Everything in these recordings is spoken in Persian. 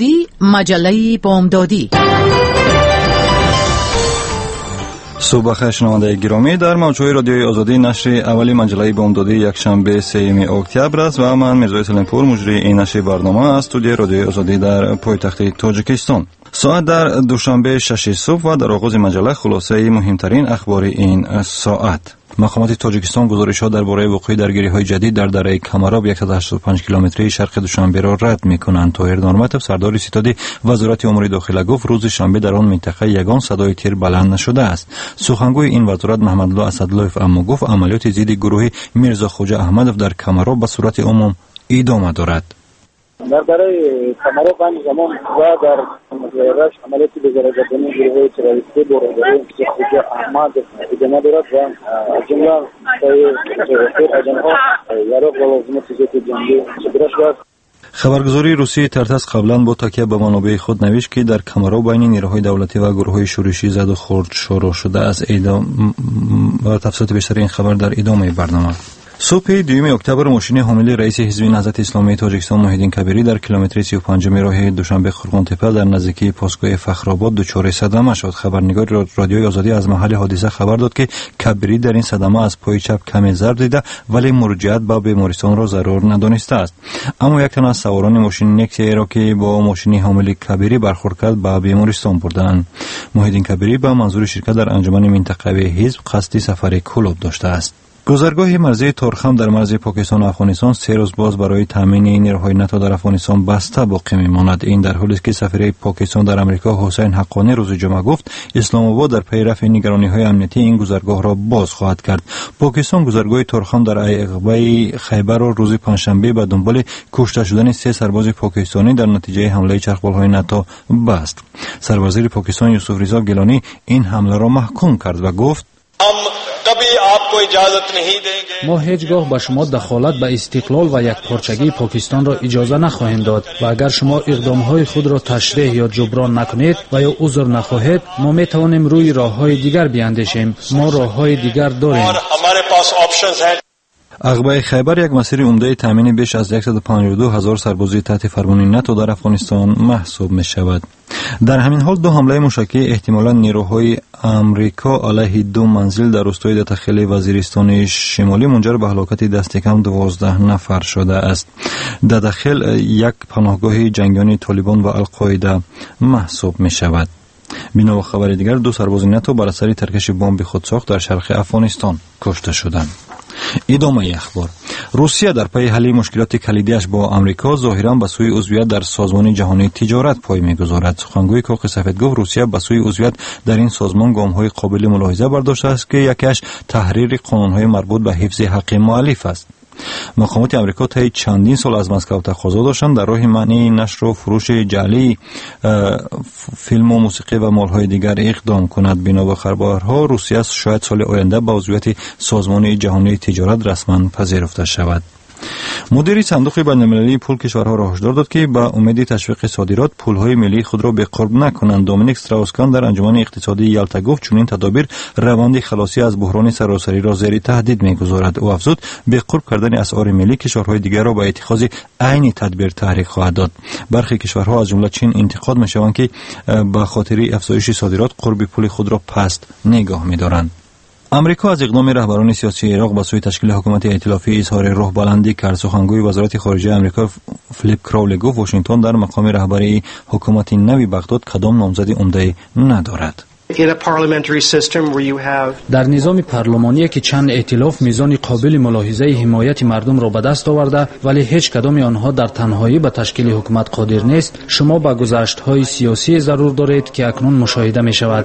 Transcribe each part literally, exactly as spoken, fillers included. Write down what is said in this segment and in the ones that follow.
آزادی، مجله بامدادی. صبح بخیر شنونده گرامی، در موجهای رادیوی آزادی نشر اولی مجله بامدادی یکشنبه سوم اکتبر است و من میرزا سلیمپور مجری این نشر برنامه از استودیوی رادیوی آزادی در پایتخت تاجیکستان. ساعت در دوشنبه شش صبح و در آغاز مجله خلاصه مهمترین اخبار این ساعت. مقامات تاجیکستان گزارش‌ها درباره وقوع درگیری‌های جدید در دره کمراب صد و هشتاد و پنج کیلومتری شرق دوشنبه را رد می‌کنند. طاهر نورمتوف سردار ستاد وزارت امور داخله گفت روز شنبه در آن منطقه یگان صدای تیر بلند نشده است. سخنگوی این وزارت محمد الله اسدالله‌اف اما گفت عملیات ضد گروه میرزا خوجا احمدوف در کمراب به صورت عموم ادامه دارد. در برای کمراب این زمان و در مزایرش عملیاتی به زرگردانی گروه تروریستی برادری خوجا احمدوف ادامه دارد و از جمله سایر آدم‌ها یارو لازمات ضد جنگی صادر شده. خبرگزاری روسیه ترتاس قبلا با تکیه به منابع خود نوشت که در کمراب بین نیروهای دولتی و گروه‌های شورشی زد و خورد شروع شده است. ادامه تفصیلات بیشتر این خبر در ادامه برنامه. صبح دوم اکتبر ماشین حامل رئیس حزب نهضت اسلامی تاجیکستان محیدین کبیری در کیلومتر سی و پنج راه دوشنبه خرقان‌تپه در نزدیکی پاسگاه فخرآباد دچار صدمه شد. خبرنگار رادیوی آزادی از محل حادثه خبر داد که کبیری در این صدمه از پای چپ کمی ضرب دیده ولی مراجعت به بیمارستان را ضرور ندانسته است. اما یک تن از سواران ماشین نکسی را که با ماشین حامل کبیری برخورد کرد به بیمارستان بردند. محیدین کبیری به منظور شرکت در انجمن منطقوی حزب قصد سفر کلوب داشته است. گذرگاه مرزی تورخم در مرز پاکستان و افغانستان سه روز باز برای تامین نیروهای ناتو در افغانستان بسته باقی میماند. این در حالی است که سفیر پاکستان در امریکا حسین حقانی روز جمعه گفت اسلام آباد در پی رفع نگرانی‌های امنیتی این گذرگاه را باز خواهد کرد. پاکستان گذرگاه تورخم در عقبه خیبر را روز پنجشنبه به دنبال کشته شدن سه سرباز پاکستانی در نتیجه حمله چرخبال‌های ناتو بست. سروزیر پاکستان یوسف رضا گیلانی این حمله را محکوم کرد و گفت ما هیچگاه به شما دخالت به استقلال و یک پارچگی پاکستان را اجازه نخواهیم داد و اگر شما اقدامهای خود را تشریح یا جبران نکنید و یا عذر نخواهید ما می توانیم روی راههای دیگر بیاندیشیم. ما راههای دیگر داریم. عقبه خیبر یک مسیر عمده تامین بیش از صد و پنجاه و دو هزار سربازی تحت فرمان ناتو در افغانستان محسوب می شود. در همین حال دو حمله موشکی احتمالاً نیروهای امریکا علیه دو منزل در روستای دتخیل وزیرستان شمالی منجر به هلاکت دست کم دوازده نفر شده است. دتخیل یک پناهگاه جنگیان طالبان و القاعده محسوب می شود. بنا به خبر دیگر دو سرباز ناتو بر اثر ترکش بمب خودساخت در شرق افغانستان کشته شدند. ادامه اخبار. روسیه در پی حل مشکلات کلیدیش با آمریکا ظاهرا به سوی عضویت در سازمان جهانی تجارت پای می‌گذارد. سخنگوی کاخ سفید گفت روسیه به سوی عضویت در این سازمان گام‌های قابل ملاحظه برداشته است که یکیش تحریر قانون‌های مربوط به حفظ حق مؤلف است. مقامات امریکا طی چندین سال از مسکو تقاضا داشتند در راه منع نشر و فروش جعلی فیلم و موسیقی و مال‌های دیگر اقدام کند. بنا به خبرها روسیه شاید سال آینده به عضویت سازمان جهانی تجارت رسما پذیرفته شود. مدیر صندوق بین‌المللی پول کشورها را هشدار داد که با امید تشویق صادرات پول‌های ملی خود را به قرب نکنند. دومینیک استراوسکان در انجمن اقتصادی یلتا گفت چنین تدابیر روند خلاصی از بحران سراسری را زیر تهدید می‌گذارد. او افزود به قرب کردن اسعار ملی کشورهای دیگر را به اتخاذ عین تدبیر تحریک خواهد داد. برخی کشورها از جمله چین انتقاد می‌شوند که به خاطر افزایش صادرات قرب پول خود را پست نگاه می‌دارند. امریکا از اقدام رهبران سیاسی عراق به سوی تشکیل حکومت ائتلافی اظهار روح بلندی کرد. سخنگوی وزارت خارجه امریکا فلیپ کراولی گفت واشنگتن در مقام رهبری حکومت نوی بغداد کدام نامزد عمده ندارد. در نظام پارلمانی که چند ائتلاف میزان قابل ملاحظه حمایت مردم را به دست آورده ولی هیچ کدام آنها در تنهایی به تشکیل حکومت قادر نیست، شما به گذشت‌های سیاسی ضرور دارید که اکنون مشاهده می شود.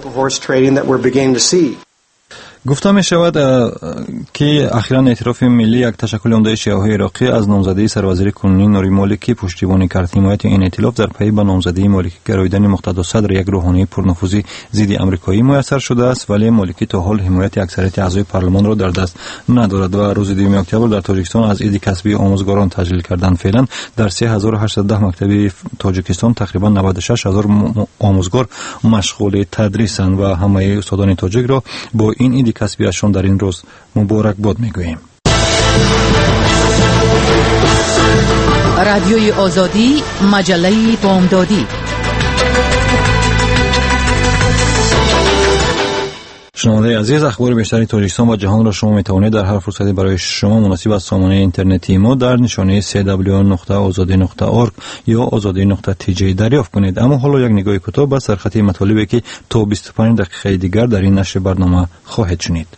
گفته می شود که اخیراً اعتراف ملی یک تشکل عمده شیعه‌های عراقی از نامزدی سروزیر کنونی نوری مالکی پشتیبانی کرد. حمایت این ائتلاف در پی به نامزدی مالکی گراییدن مقتدا صدر یک روحانی پرنفوذی ضد آمریکایی میسر شده است ولی مالکی تا حال حمایت اکثریت اعضای پارلمان را در دست ندارد و روز دوم اکتبر در تاجیکستان از عید کسبی آموزگاران تجلیل کردند. فعلا در سه هزار و هشتصد و ده مکتب تاجیکستان تقریبا نود و شش هزار آموزگار مشغول تدریسند و همه استادان تاجیک را با این عید کسبیشان در این روز مبارک باد میگوییم. رادیوی آزادی، مجله بامدادی. شنونده عزیز، اخبار بیشتری تاجیکستان و جهان را شما می توانید در هر فرصتی برای شما مناسب از سامانه اینترنتی ما در نشانه سی دبلیو نقطه آزادی نقطه اورگ یا آزادی نقطه تی جی دریافت کنید. اما حالا یک نگاه کوتاه به سرخط مطالبی که تا بیست و پنج دقیقه دیگر در این نشر برنامه خواهید شنید.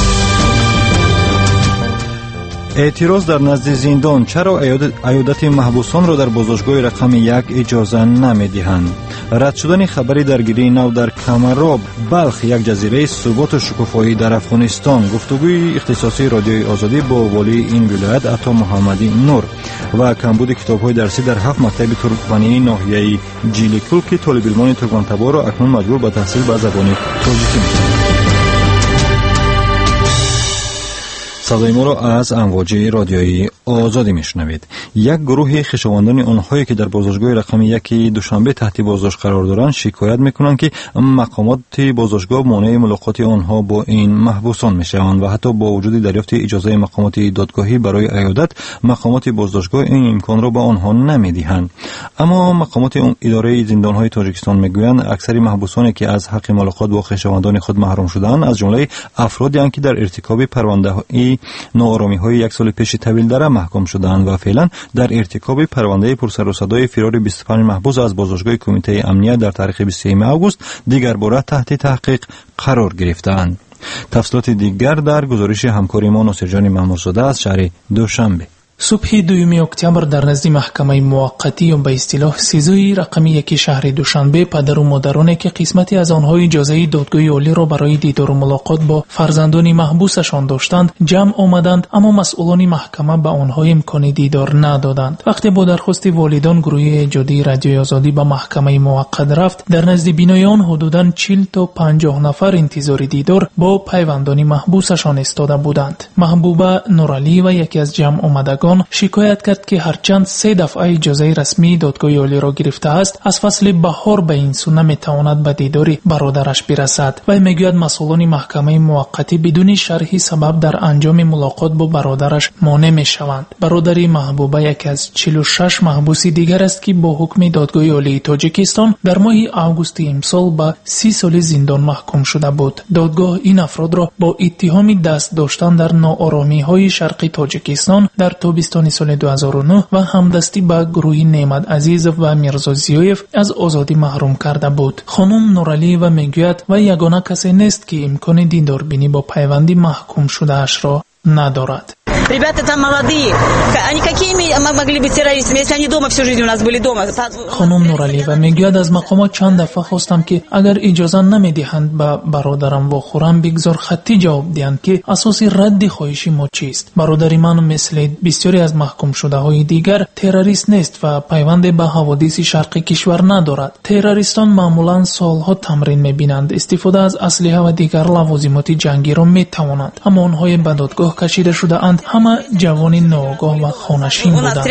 اعتراض در نزد زندان: چرا عیادت محبوسان را در بازداشتگاه رقم یک اجازه نمیدهند؟ رد شدن خبری درگیری نو در کمراب، بلخ یک جزیره ثبات و شکوفایی در افغانستان. گفتگوی اختصاصی رادیوی آزادی با والی این ولایت عطا محمدی نور و کمبود کتاب‌های درسی در هفت مکتب ترکمنی ناحیه جیلیکل که طالب علمان ترکمن تبار را اکنون مجبور به تحصیل به زبان تاجیکی می‌کنند. صدای ما را از امواج رادیویی آزادی میشنوید. یک گروه خویشاوندان آنهایی که در بازداشتگاه رقم یک دوشنبه تحت بازداشت قرار دارند شکایت میکنند که مقامات بازداشتگاه مانع ملاقات آنها با این محبوسان میشوند و حتی با وجود دریافت اجازه مقامات دادگاهی برای عیادت، مقامات بازداشتگاه این امکان را به آنها نمیدهند. اما مقامات اداره زندانهای تاجیکستان میگویند اکثر محبوسانی که از حق ملاقات با خویشاوندان خود محروم شدند از جمله افرادی که در ارتکاب پرونده‌های ناآرامی‌های یک سال پیش طویل دره محکوم شدند و فعلا در ارتکاب پرونده پرسر و صدای فرار بیست و پنج محبوس از بازداشتگاه کمیته امنیت در تاریخ بیست و سوم آگوست دیگر باره تحت تحقیق قرار گرفتند. تفصیلات دیگر در گزارش همکار ما ناصرجان محمودزاده از شهر دوشنبه. صبح دوم اکتبر در نزد محکمه موقتی یا به اصطلاح سیزوی رقم یکی شهر دوشنبه پدر و مادرانی که قسمتی از آنها اجازه دادگاه عالی را برای دیدار و ملاقات با فرزندان محبوسشان داشتند جمع آمدند، اما مسئولان محکمه به آنها امکان دیدار ندادند. وقتی با درخواست والدان گروه ایجادی رادیوی آزادی به محکمه موقت رفت، در نزد بینای آن حدوداً چهل تا پنجاه نفر انتظار دیدار با پیوندان محبوسشان ایستاده بودند. محبوبه نورعلی و یکی از جمع آمدگان شکایت کرد که هرچند سه دفعه اجازه رسمی دادگاه عالی را گرفته است، از فصل بهار به این سو نمیتواند به دیدار برادرش برسد و میگوید مسئولان محکمه موقتی بدون شرح سبب در انجام ملاقات با برادرش مانع میشوند. برادر محبوبه یکی از چهل و شش محبوس دیگر است که با حکم دادگاه عالی تاجیکستان در ماه آگوست امسال به سی سال زندان محکوم شده بود. دادگاه این افراد را با اتهام دست داشتن در ناآرامی‌های شرقی تاجیکستان در تابستان سال دو هزار و نه و همدستی با گروه نعمت عزیز و میرزا زیویف از آزادی محروم کرده بود. خانم نورعلی و میگوید و یگانه کسی نیست که امکان دیداربینی با پیوندی محکوم شده اش را ندارد. Ребята там молодые. Они какими могли быть террористами, если они дома всю жизнь у нас были дома? خانم نورعلی و میگوید از مقامات چند دفعه خواستم که اگر اجازه نمیدهند به برادرم و خورم بگذار خطی جواب دهند که اساس رد خواهش ما چیست. برادر من مثل بسیاری از محکوم شده های دیگر تروریست نیست و پیوند به حوادث شرقی کشور ندارد. تروریستان معمولا سالها تمرین میبینند، استفاده از اسلحه و دیگر لوازمات جنگی را میتوانند، اما آنهای به دادگاه کشیده شده اند همه جوان ناآگاه و خانشین بودند.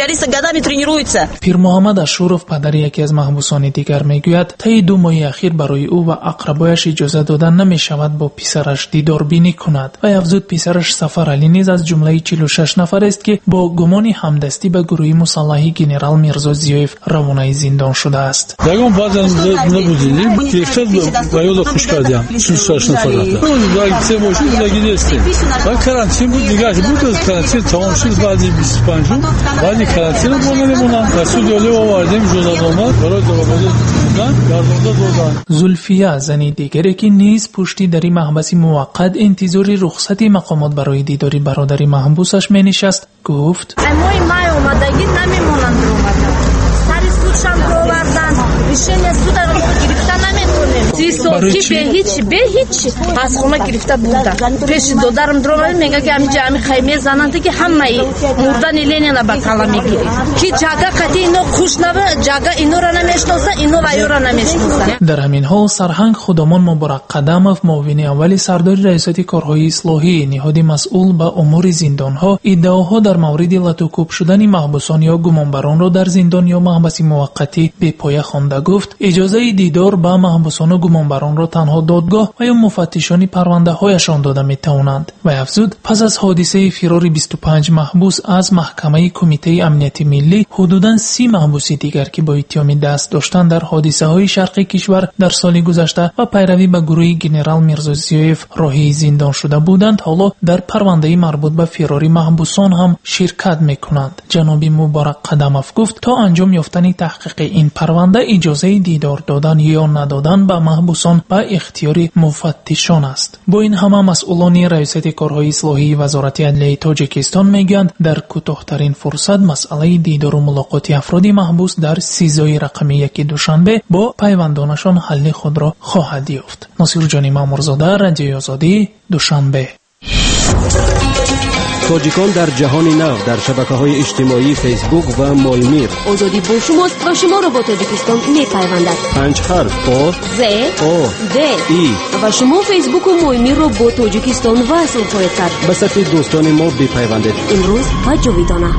پیر محمد اشورف پدر یکی از محبوسان دیگر میگوید طی دو ماه اخیر برای او و اقربایش اجازه دادن نمیشود با پسرش دیداربینی کند و افزود پسرش سفر علی نیز از جمله چهل و شش نفر است که با گمان همدستی به گروه مسلحی گنرال میرزا زیویف روانه زندان شده است. یگان بعضی نبودیم دیگه باید خوش کردیم چهل و شش نفر اون سه ماه دیگه است و کرانتین بود دیگه بود کرانتین تمام شد بعد بیست و پنج بعد کرانتین رو بمونیم و سود عالی آوردیم جزا آمد برای دوباره بودن یاردمده دادن. زلفیه زنی دیگری که نیز پشتی در محبس موقت انتظار رخصت مقامات برای دیداری برادر محبوسش مینشست گفت مای مای اومدگی نمیمونند اومدن سری سودشان آوردن ریشن سود رو گرفتن نمیتونیم سی سالکی به هیچ به هیچ از خونه گرفته بودن پیش دادرم درآمد میگه که همین جمع خیمه زننده که همه مردن لینینا به کلا میگیری کی جاگا قتی اینو خوش نبه جاگا اینو را نمیشناسه اینو و یو را نمیشناسه. در همین حال سرهنگ خودمان مبارک قدمов معاون اول سردار ریاست کارهای اصلاحی نهاد مسئول به امور زندانها ادعاها در مورد لطوکوب شدن محبوسان یا گمانبران را در زندان یا محبس موقتی به پایه خوانده گفت اجازه دیدار به محبوسان و گمانبران آن را تنها دادگاه و یا مفتشان پرونده هایشان داده می توانند. و افزود پس از حادثه فرار بیست و پنج محبوس از محکمه کمیته امنیت ملی، حدوداً سی محبوس دیگر که با اتهام دست داشتن در حادثه های شرقی کشور در سال گذشته و پیروی به گروه گنرال میرزازیوف راهی زندان شده بودند، حالا در پرونده مربوط به فراری محبوسان هم شرکت میکنند. جناب مبارک قدموف گفت تا انجام یافتن تحقیق این پرونده اجازه دیدار دادن یا ندادن به محبوسان به اختیار مفتشان است. با این همه مسئولان ریاست کارهای اصلاحی وزارت عدلیه تاجیکستان میگویند در کوتاه‌ترین فرصت مسئله دیدار و ملاقات افراد محبوس در سیزده رقم یک دوشنبه با پیوندانشان حل خود را خواهد یافت. ناصر جانی مامورزاده، رادیوی آزادی، دوشنبه. تاجیکان در جهان نو در شبکه‌های اجتماعی فیسبوک و مولمیر. آزادی با شماست و شما را با تاجیکستان می‌پیوندد. پنج حرف آ ز او د ای و شما فیسبوک و مولمیر را با تاجیکستان وصل خواهید کرد. به صف دوستان ما بپیوندید. امروز و جاویدانه.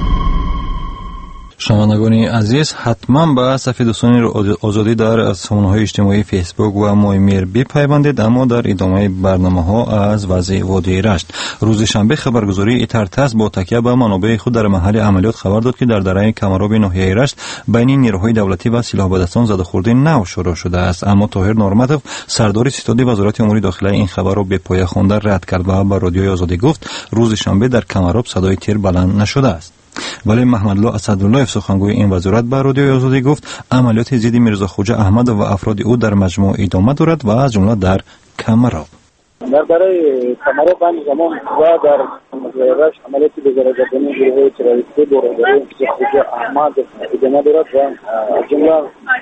شنوندگان عزیز، حتما به صفحه دوستان آزادی در سامانه‌های اجتماعی فیسبوک و مولمیر بپیوندید. اما در ادامه برنامه‌ها از وضع وادی رشت، روز شنبه خبرگزاری اترتس با تکیه به منابع خود در محل عملیات خبر داد که در دره کمراب ناحیه رشت بین نیروهای دولتی و سلاح‌بدستان زده‌خوردی نو شروع شده است. اما طاهر نورمتوف، سردار ستاد وزارت امور داخلی، این خبر را به پایه خوانده رد کرد و به رادیوی آزادی گفت روز شنبه در کمراب صدای تیر بلند نشده است. ولی محمدالله اسدالله، سخنگوی این وزارت، به رادیوی آزادی گفت عملیات ضد میرزا خوجا احمد و افراد او در مجموع ادامه دارد و از جمله در کمراب. در برای کمراب این زمان و در مزایرش عملیات بزرگردانی گروه تروریستی برداری خوجا احمد ادامه دارد و جمله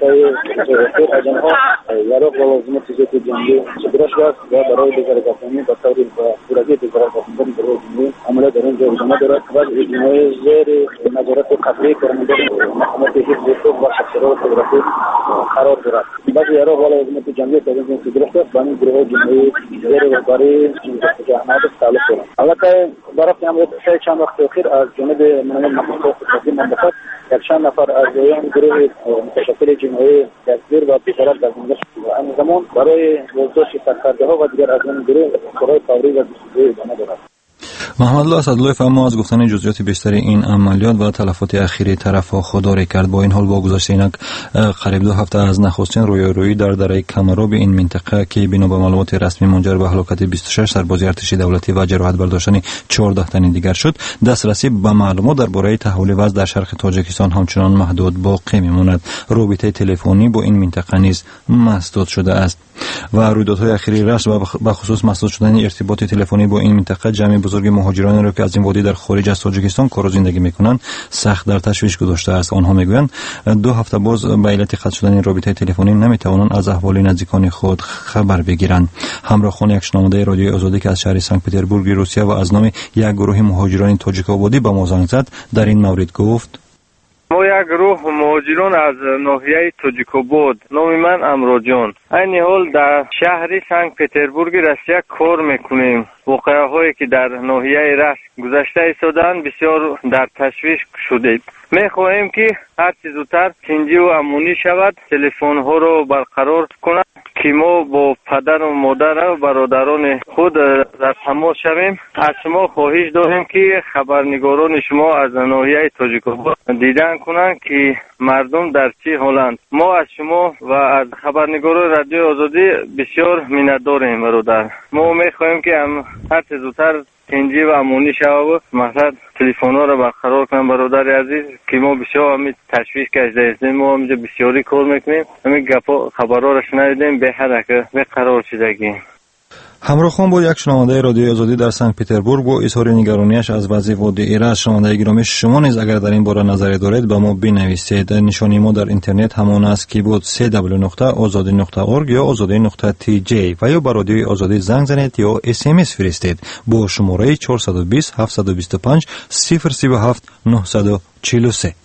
مزایرات اجنها یارو لوازمات ضد جنگی صدرش است و برای بزرگردانی به طور صورتی بزرگردانی گروه جنگی عملیات در اینجا ادامه دارد و ادامه زیر نظارت قطعی کنندگان محکمه حفظ و شخصیت فدرالی قرار دارد. بعضی یارو لوازمات جنگی در اینجا صدرش است و این گروه جنگی زیر وزارت احمد تعلق دارد. البته برای عملیات چند وقت اخیر از جانب منظمه مخصوص تنظیم منطقه یک چند نفر از این گروه متشکل جنایی دستگیر و بی‌طرف در زندان شد و این زمان برای بازداشت سرکرده‌ها و دیگر از این گروه کارهای فوری و دستگیری ادامه دارد. محمدالله اسدالله اما از گفتن جزئیات بیشتر این عملیات و تلفات اخیری طرف‌ها خودداری کرد. با این حال با گذشت اینک قریب دو هفته از نخستین رویارویی در دره کمراب این منطقه که بنا به معلومات رسمی منجر به هلاکت بیست و شش سرباز ارتش دولتی و جراحت برداشتن چهارده تن دیگر شد، دسترسی به معلومات درباره تحول وضع در شرق تاجیکستان همچنان محدود باقی میماند. رابطه تلفنی با این منطقه نیز مسدود شده است و رویدادهای اخیری رشت و به خصوص مسدود شدن ارتباط تلفنی با این منطقه جمعی بزرگ مهاجرانی را که از این وادی در خارج از تاجیکستان کار و زندگی میکنند سخت در تشویش گذاشته است. آنها میگویند دو هفته باز به علت قطع شدن رابطه تلفنی نمیتوانند از احوال نزدیکان خود خبر بگیرند. همراهان یک شنونده رادیوی آزادی که از شهر سنت پترزبورگ روسیه و از نام یک گروه مهاجران تاجیک آبادی به ما زنگ زد در این مورد گفت: ما یک گروه مهاجران از ناحیه تاجیک‌آباد، نام من امراجان، این حال در شهر سنت پترزبورگ روسیه کار میکنیم. واقعه هایی که در ناحیه رشت گذشته ایستادن بسیار در تشویش شدید. می خواهیم که هر چیز زودتر تنجی و امنی شود، تلفن ها رو برقرار کنند که ما با پدر و مادر و برادران خود در تماس شویم. از شما خواهش داریم که خبرنگاران شما از ناحیه تاجیک‌آباد دیدن کنند که مردم در چه حالند. ما از شما و از خبرنگاران رادیو آزادی بسیار منتظریم برادر. ما می خواهیم که هر چه زودتر تنجی و امنی شود و مثلا تلفن ها را برقرار کنم برادر عزیز که ما بسیار همین تشویش کشیده هستیم. ما همینجا بسیاری کار میکنیم، همین گپا خبرها را شنیدیم به حد که به قرار شدگی. همراه خان بود یک شنونده رادیوی آزادی در سنت پترزبورگ با اظهار نگرانیش از وضع وادی رشت. شنونده گرامی، شما نیز اگر در این باره نظری دارید به ما بنویسید. نشانی ما در اینترنت همان است که بود دبلیو دبلیو دبلیو نقطه آزادی نقطه اورگ یا آزادی نقطه تی جی و یا بر رادیوی آزادی زنگ زنید یا اس ام اس فرستید با شماره چهارصد و بیست هفتصد و بیست و پنج صفر سی و هفت نهصد و چهل و سه.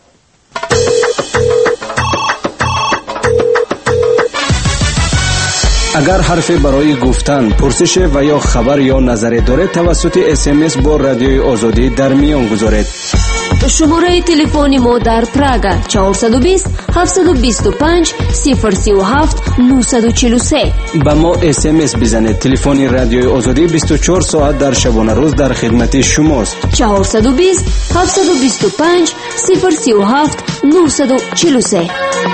اگر حرفی برای گفتن، پرسش و یا خبر یا نظری دارید توسط اس ام اس با رادیوی آزادی در میان گذارید. شماره تلفن ما در پراگ چهارصد و بیست هفتصد و بیست و پنج صفر سی و هفت نهصد و چهل و سه. با ما اس ام اس بزنید. تلفن رادیوی آزادی بیست و چهار ساعت در شبانه روز در خدمت شماست. چهارصد و بیست هفتصد و بیست و پنج صفر سی و هفت نهصد و چهل و سه.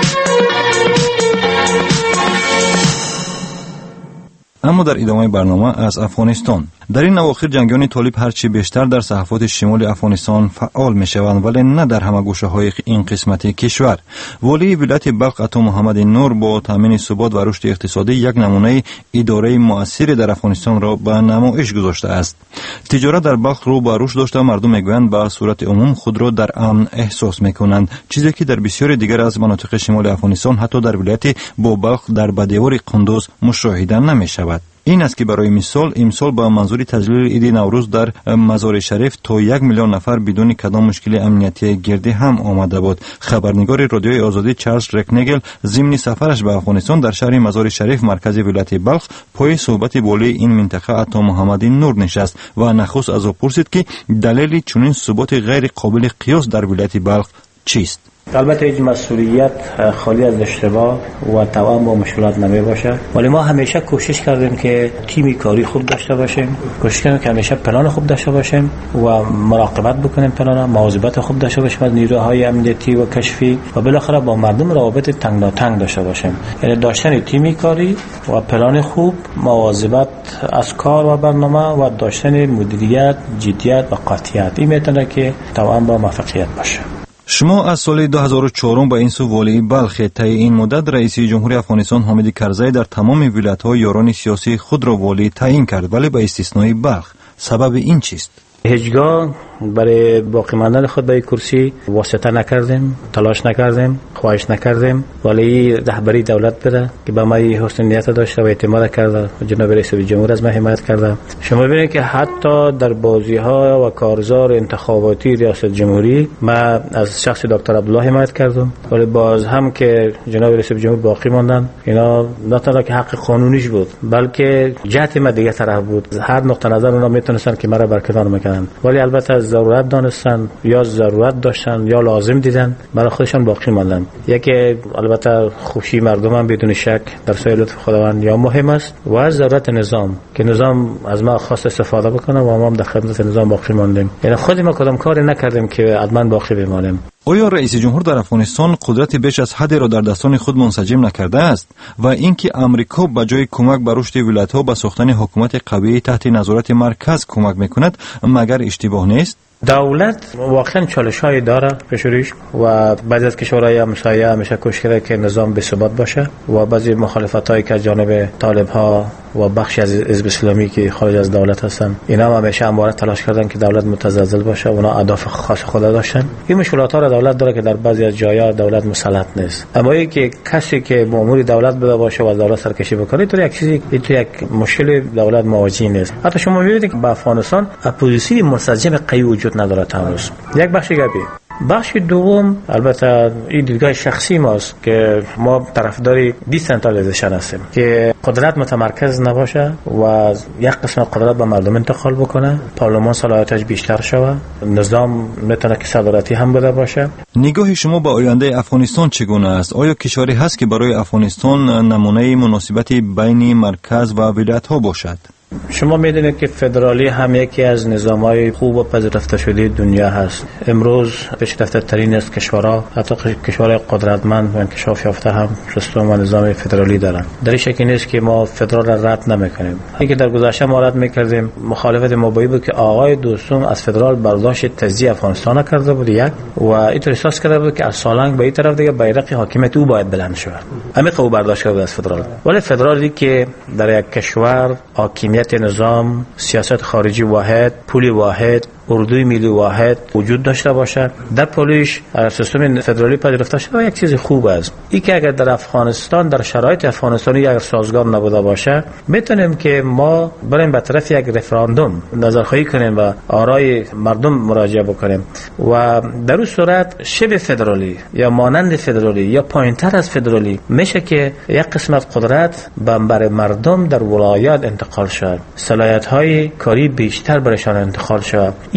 اما در ادامه برنامه از افغانستان. در این اواخر جنگیان طالب هرچی بیشتر در صحافت شمال افغانستان فعال می شوند، ولی نه در همه گوشه های این قسمت کشور. والی ولایت بلخ عطا محمد نور با تامین ثبات و رشد اقتصادی یک نمونه اداره مؤثر در افغانستان را به نمایش گذاشته است. تجارت در بلخ رو به رشد داشته، مردم میگویند به صورت عموم خود را در امن احساس میکنند، چیزی که در بسیاری دیگر از مناطق شمال افغانستان حتی در ولایت با بلخ در بدیوار قندوز مشاهده نمی شود. این است که برای مثال امسال با منظور تجلیل عید نوروز در مزار شریف تا یک میلیون نفر بدون کدام مشکل امنیتی گردی هم آمده بود. خبرنگار رادیوی آزادی چارلز رکنگل ضمن سفرش به افغانستان در شهر مزار شریف مرکز ولایت بلخ پای صحبت والی این منطقه عطا محمد نور نشست و نخست از او پرسید که دلیل چنین ثبات غیر قابل قیاس در ولایت بلخ چیست؟ البته هیچ مسئولیت خالی از اشتباه و توأم با مشکلات نمی باشه، ولی ما همیشه کوشش کردیم که تیمی کاری خوب داشته باشیم، کوشش کردیم که همیشه پلان خوب داشته باشیم و مراقبت بکنیم، پلان مواظبت خوب داشته باشیم از نیروهای امنیتی و کشفی و بالاخره با مردم روابط تنگاتنگ داشته باشیم. یعنی داشتن تیمی کاری و پلان خوب، مواظبت از کار و برنامه و داشتن مدیریت، جدیت و قاطعیت، این میتونه که توأم با موفقیت باشه. شما از سال دو هزار و چهار به این سو والی بلخ. طی این مدت رئیس جمهوری افغانستان حامد کرزی در تمام ولایت‌ها یاران سیاسی خود را والی تعیین کرد، ولی به استثنای بلخ. سبب این چیست؟ هیچگاه برای باقی ماندن خود به کرسی واسطه نکردیم، تلاش نکردیم، خواهش نکردیم، ولی رهبری دولت بده که به ما حسن نیت داشته و اعتماد کرده. جناب رئیس جمهور از ما حمایت کرده. شما ببینید که حتی در بازی‌ها و کارزار انتخاباتی ریاست جمهوری ما از شخص دکتر عبدالله حمایت کردم، ولی باز هم که جناب رئیس جمهور باقی ماندن، اینا نه تنها که حق قانونیش بود بلکه جهت ما دیگه طرف بود. هر نقطه نظر اونا میتونستن که مرا برکنار میکنن، ولی البته از ضرورت دانستن یا ضرورت داشتن یا لازم دیدن برای خودشان باقی ماندن. یکی البته خوشی مردم هم بدون شک در سایه لطف خداوند یا مهم است و از ضرورت نظام که نظام از ما خواست استفاده بکنه و ما هم در خدمت نظام باقی ماندیم. یعنی خود ما کدام کاری نکردیم که حتما باقی بمانیم. آیا رئیس جمهور در افغانستان قدرت بیش از حدی را در دستان خود منسجم نکرده است و اینکه امریکا به جای کمک به رشد ولایت‌ها به ساختن حکومت قوی تحت نظارت مرکز کمک میکند مگر اشتباه نیست؟ دولت واقعا چالش‌های داره پیش‌رویش و بعضی از کشورهای همسایه همیشه کوشش کرده که نظام بثبات باشه و بعضی مخالفت‌هایی که از جانب طالب‌ها و بخشی از حزب اسلامی که خارج از دولت هستن، اینا هم همیشه همواره تلاش کردن که دولت متزلزل باشه. اونا اهداف خاص خود داشتن. این مشکلات ها را دولت داره که در بعضی از جاها دولت مسلط نیست. اما اینکه کسی که مأمور دولت بوده باشه و از دولت سرکشی بکنه، تو یک چیزی تو یک مشکل دولت مواجه نیست. حتی شما می‌بینید که با افغانستان اپوزیسیون منسجم قوی وجود نداره تامروز. یک بخش گپی. بخش دوم البته این دیدگاه شخصی ماست که ما طرفدار دیسنترالیزیشن هستیم که قدرت متمرکز نباشه و یک قسم قدرت به مردم انتقال بکنه، پارلمان صلاحیتش بیشتر شود، نظام میتونه که صدارتی هم بده باشه. نگاه شما به آینده افغانستان چگونه است؟ آیا کشوری هست که برای افغانستان نمونه مناسبت بین مرکز و ولایت‌ها باشد؟ شما میدونید که فدرالی هم یکی از نظام‌های خوب و پذیرفته شده دنیا هست. امروز پیشرفته ترین از کشورها، حتی کشورهای قدرتمند و انکشاف یافته هم سیستم و نظام فدرالی دارن. در این شک نیست که ما فدرال را رد نمی‌کنیم. اینکه در گذشته ما رد می‌کردیم، مخالفت ما بود که آقای دوستم از فدرال برداشت تجزیه افغانستان کرده بود یک و اینطور احساس کرده بود که از سالنگ به این طرف دیگه بیرق حاکمیت او باید بلند شود. عمیق او برداشت کرده از فدرال. ولی فدرالی که در یک کشور حاکمیت نظام، سیاست خارجی واحد، پول واحد، اردوی ملی واحد وجود داشته باشد، در پولیش سیستم فدرالی پذیرفته شده یک چیز خوب است. این که اگر در افغانستان در شرایط افغانستانی اگر سازگار نبوده باشه، میتونیم که ما بریم به طرف یک رفراندوم نظرخواهی کنیم و آرای مردم مراجعه بکنیم و در اون صورت شبه فدرالی یا مانند فدرالی یا پایینتر از فدرالی میشه که یک قسمت قدرت به بر مردم در ولایات انتقال شود، صلاحیت‌های کاری بیشتر برشان انتقال شود.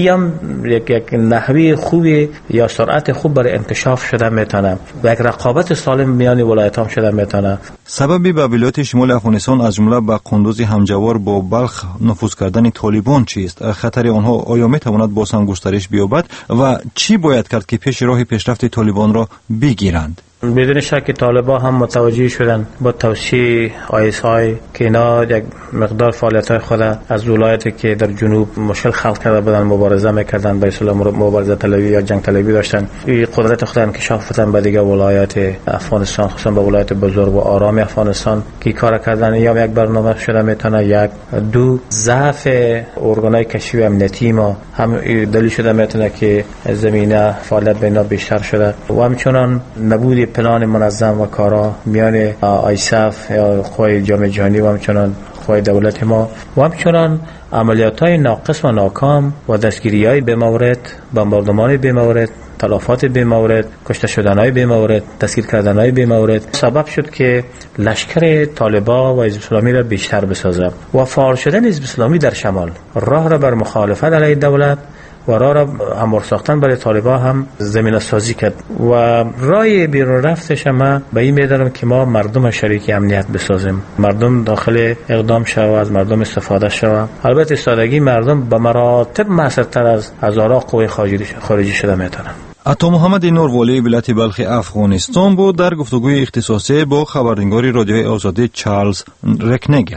این هم یک یک نحوه خوبی یا سرعت خوب برای انکشاف شده میتونه و یک رقابت سالم میان ولایت هم شده میتونه. سببی به ولایت شمال افغانستان از جمله به قندوز همجوار با بلخ نفوذ کردن طالبان چیست؟ خطر آنها آیا میتواند باز هم گسترش بیابد و چی باید کرد که پیش راه پیشرفت طالبان را بگیرند؟ بدون شک طالبان هم متوجه شدن با توسعه آی اس آی که اینا یک مقدار فعالیت‌های خود از ولایتی که در جنوب مشکل خلق کرده بودن مبارزه می‌کردن، به اصطلاح مبارزه طلبی یا جنگ طلبی داشتن، این قدرت خود انکشاف دادن به دیگه ولایت افغانستان، خصوصا به ولایت بزرگ و آرام افغانستان که کار کردن. یا یک برنامه شده میتونه، یک دو ضعف ارگان‌های کشفی و امنیتی ما هم دلیل شده میتونه که زمینه فعالیت بینا بیشتر شده و همچنان نبود پلان منظم و کارا میان آیسف یا قوای جامعه جهانی و همچنان قوای دولت ما و همچنان عملیات‌های ناقص و ناکام و دستگیری‌های بی‌مورد، بمباردمان‌های بی‌مورد، تلفات بی‌مورد، کشته شدن‌های بی‌مورد، دستگیر کردن‌های بی‌مورد سبب شد که لشکر طالبان و حزب اسلامی را بیشتر بسازد و فعال شدن حزب اسلامی در شمال راه را بر مخالفت علیه دولت و راه را هموار ساختن برای طالبان هم زمینه سازی کرد و راه بیرون رفتش ما به این میدارم که ما مردم شریک امنیت بسازیم، مردم داخل اقدام شود، از مردم استفاده شود. البته سادگی مردم به مراتب مسئول‌تر از هزارها قوه خارجی شده میتونن. عطا محمد نور والی ولایت بلخ افغانستان بود در گفتگوی اختصاصی با خبرنگار رادیوی آزادی چارلز رکنگل.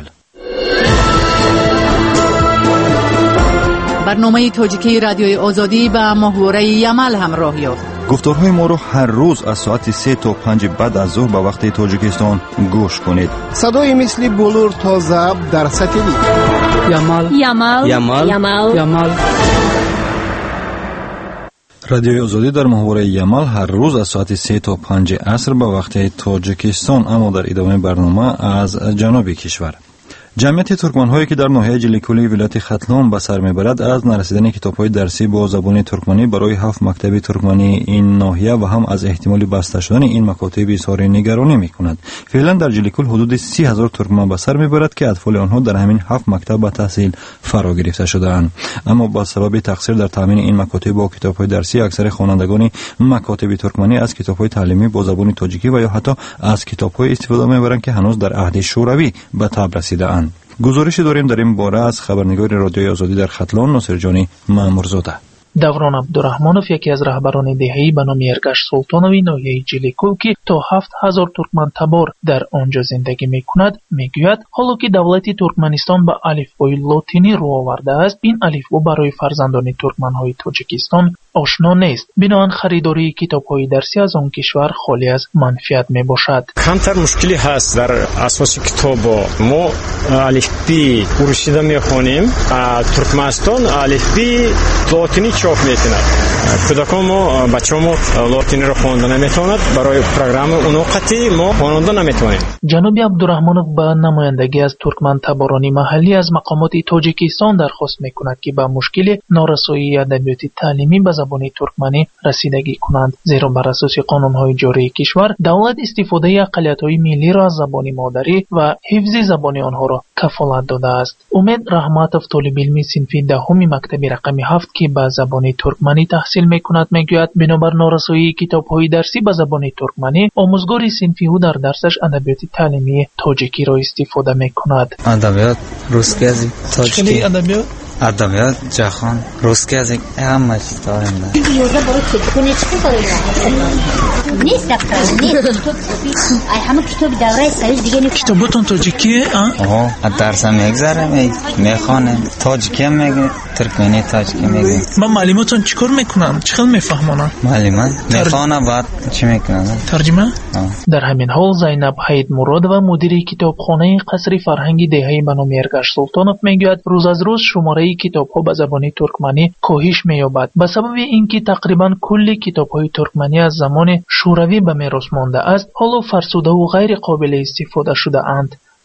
برنامه تاجیکی رادیوی آزادی به محوره یمل همراه یافت. گفتارهای ما رو هر روز از ساعت سه تا پنج بعد از ظهر به وقت تاجیکستان گوش کنید. صدای مثل بلور تا ضبط در ستیلی. یمل یمل یمل یمل یمل. رادیوی آزادی در محوره یمل هر روز از ساعت سه تا پنج عصر به وقت تاجیکستان. اما در ادامه برنامه از جنوب کشور. جمعیت ترکمن‌هایی که در ناحیه جلیکولی ولایت ختلان به سر میبرد از نرسیدن کتاب‌های درسی با زبان ترکمنی برای هفت مکتب ترکمنی این ناحیه و هم از احتمال بسته شدن این مکاتب اظهار نگرانی می‌کند. فعلا در جلیکول حدود سی هزار ترکمن به سر میبرد که اطفال آنها در همین هفت مکتب به تحصیل فرا گرفته شده‌اند. اما با سبب تقصیر در تامین این مکاتب با کتاب‌های درسی اکثر خوانندگان مکاتب ترکمنی از کتاب‌های تعلیمی با زبان تاجیکی و یا حتی از کتاب‌های استفاده می‌برند که هنوز در عهد شوروی به تاب رسیده‌اند. گزارشی داریم در این باره از خبرنگار رادیوی آزادی در ختلان ناصرجانی مامورزاده. даврон абдурахмонов яке аз раҳбарони деҳаӣ ба номи эргаш султонови ноҳияи ҷиликул ки то ҳафт ҳазор туркмантабор дар он ҷо зиндагӣ мекунад мегӯяд ҳоло ки давлати туркманистон ба алифбои лотинӣ рӯ овардааст, ин алифбо барои фарзандони туркманҳои тоҷикистон ошно нест. биноан харидории китобҳои дарсӣ аз он кишвар холӣ аз манфиат мебошад. камтар мушкилӣ ҳаст дар асоси китобо. мо алифби урушида мехонем, туркманистон алифби лотинӣ чоп мекунад. кӯдакон мо бачаҳомо лотиниро хонда наметавонад, барои программаи уноқатӣ мо хонанда наметавонем. ҷаноби абдурахмонов ба намояндагӣ аз туркмантаборони маҳаллӣ аз мақомоти тоҷикистон дархост мекунад ки ба мушкили норасоии адабиёти таълимӣ ба забони туркманӣ расидагӣ кунанд, зеро бар асоси қонунҳои ҷории кишвар давлат истифодаи ақалиятҳои миллиро аз забони модарӣ ва ҳифзи забони онҳоро кафолат додааст. умед раҳматов толибилми синфи даҳуми мактаби рақами ҳафт ки ба забони туркманӣ таҳсил мекунад мегӯяд бинобар норасоии китобҳои дарсӣ ба забони туркманӣ омӯзгори синфиҳу дар дарсаш адабиёти таълимии тоҷикиро истифода мекунад. адабиёт русский язык тоҷики адабиёт адабиёт ҷаҳон русский язык ҳама чиз таълим китоботон тоҷикӣ дарса мегзарем мехонем тоҷикиам мегӯем туркманӣ тоҷикӣ мегӯем. ба маълимотон чӣ кор мекунанд? чӣ хел мефаҳмонанд? маълимат мехона баъд чӣ мекунанд? тарҷима. дар ҳамин ҳол зайнаб ҳаидмуродова мудири китобхонаи қасри фарҳанги деҳаи ба номи эргаш султонов мегӯяд рӯз аз рӯз шумораи китобҳо ба забони туркманӣ коҳиш меёбад ба сабаби ин ки тақрибан кулли китобҳои туркманӣ аз замони шӯравӣ ба мерос мондааст ҳоло фарсудаву ғайриқобили истифода шудаанд.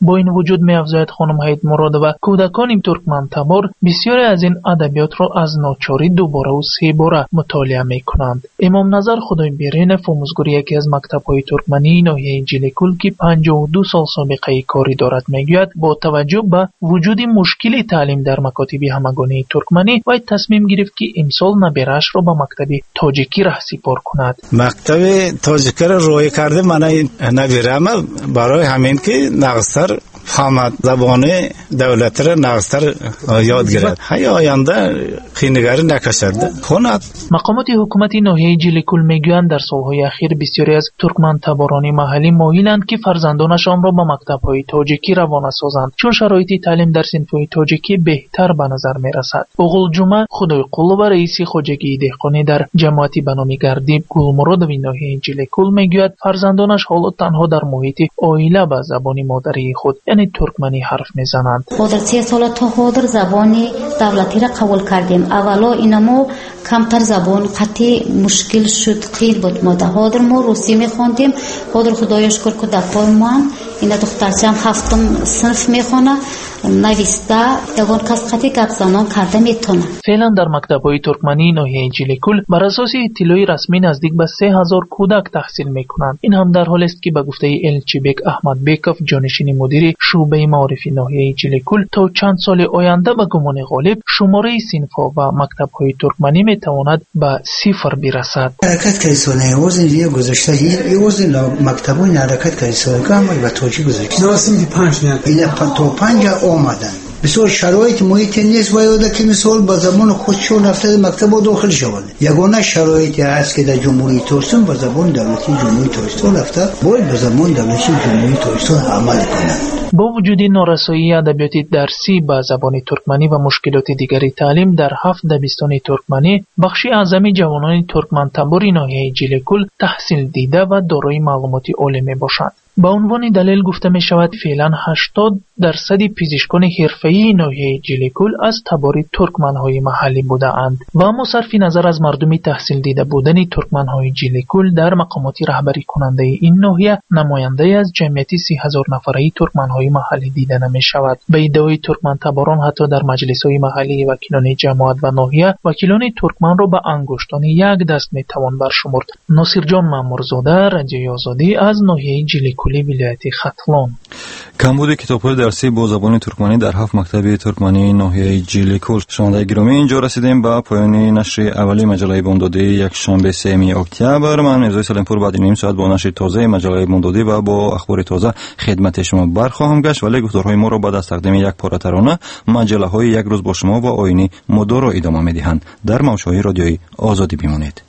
با این وجود می‌افزاید خانم حید مرادова کودکان ترکمن تبار بسیاری از این ادبیات را از ناچاری دوباره و سه باره مطالعه می‌کنند. امام نظر خدایبرین فاموزگور یکی از مکتب‌های ترکمنی ناحیه جیلیکول که پنجاه و دو سال سابقه کاری دارد میگوید با توجه به وجود مشکل تعلیم در مکاتب همگانی ترکمنی باید تصمیم گرفت که امسال نبیرش را به مکتب تاجیکی رهسپار کند. مکتب تاجیکی را روی کرده من نبیرم برای همین که نقصر فهمد زبان دولت را نقصر یاد گیرد های آینده خینگری نکشد کند. مقامات حکومت ناحیه جیلیکول میگویند در سالهای اخیر بسیاری از ترکمن تباران محلی مایلند که فرزندانشان را به مکتب‌های تاجیکی روانه سازند چون شرایط تعلیم در صنف‌های تاجیکی بهتر به نظر میرسد. اوغل جمعه خدایقلو رئیس خواجگی دهقانی در جماعتی به نام گردیب گلمرادوی ناحیه جیلیکول میگوید فرزندانش حالا تنها در محیط عائله به زبان مادری خود یعنی ترکمنی حرف میزنند. حاضر سه سال تا حاضر زبان دولتی را قبول کردیم. اولا اینمو کمتر زبان قطعی مشکل شد خیلی بود. ما حاضر ما روسی میخوندیم. حاضر خدایا شکر که دفعه من این دخترچم هفتم صنف میخونه نویسته یگان کس قطعی گپ زنان کرده میتونه. فعلا در مکتب‌های ترکمنی ناحیه جیلیکول بر اساس اطلاع رسمی نزدیک به سه هزار کودک تحصیل میکنند. این هم در حالی است که به گفته الچیبک احمد بیکوف جانشین مدیر شعبه معارفی ناحیه جیلیکول تا چند سال آینده به گمان غالب شماره صنف‌ها و مکتب‌های ترکمنی میتواند به صفر برسد. حرکت کلیسانه اوزن گذاشته این اوزن مکتب‌های حرکت کلیسانه کام و توجیه گذاشته. ناسیم پنج نه. این تا پنج آمدن. بسیار شرایط محیط نیست و یاده که مثال با زبان خودشون رفته مکتب و داخل شوند. یگانه شرایطی هست که در جمهوری ترکستان با زبان دولتی جمهوری ترکستان رفته باید با زبان دولتی جمهوری ترکستان عمل کنند. با وجود نارسایی ادبیات درسی به زبان ترکمنی و مشکلات دیگری تعلیم در هفت دبستان ترکمنی بخشی اعظم جوانان ترکمن تبار ناحیه جیلیکول تحصیل دیده و دارای معلومات عالی میباشند. با عنوان دلیل گفته می شود فعلا هشتاد درصد پزشکان حرفه‌ای ناحیه جیلیکول از تبار ترکمن‌های محلی بوده اند و اما صرف نظر از مردمی تحصیل دیده بودن ترکمن‌های جیلیکول در مقامات رهبری کننده این ناحیه نماینده از جمعیت سی هزار نفره ترکمن‌های محلی دیده نمی شود. به ادعای ترکمن تباران حتی در مجلس‌های محلی وکیلان جماعت و ناحیه وکیلان ترکمن را به انگشتان یک دست می توان برشمرد. ناصر جان مامورزاده، رادیوی آزادی از ناحیه جیلیکول ولایت ختلان. کمبود کتاب‌های درسی با زبان ترکمنی در هفت مکتب ترکمنی ناحیه جیلیکول. شنوندگان گرامی اینجا رسیدیم به پایان نشر اولی مجله بامدادی یک شنبه سوم اکتبر. من میرزا سلیمپور بعد نیم ساعت با نشر تازه مجله بامدادی و با اخبار تازه خدمت شما برخواهم گشت ولی گفتارهای ما را بعد از تقدیم یک پاره ترانه مجله‌های یک روز با شما و آیین مدار را ادامه می‌دهند. در موج‌های رادیویی آزادی بمانید.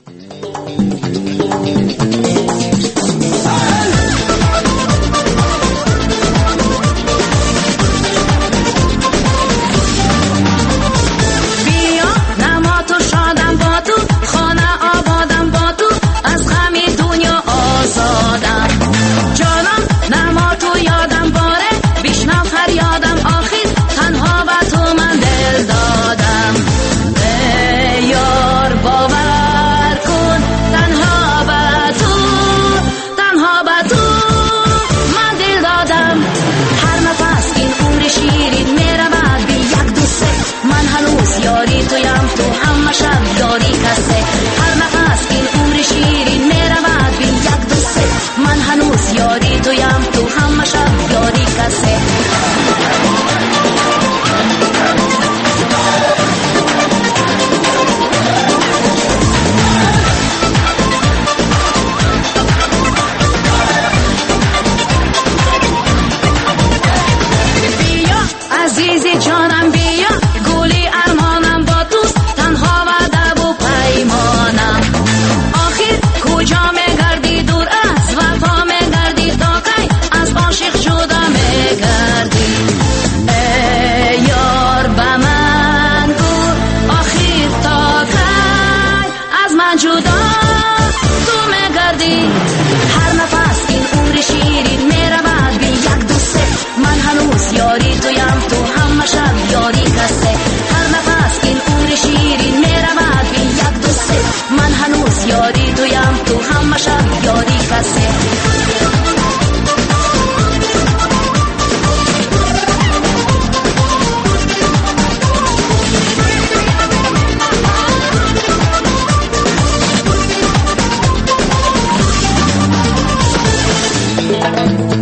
کجا میگردی دور از وفا میگردی تا کی از عاشق شدم میگردی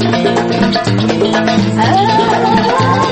Ah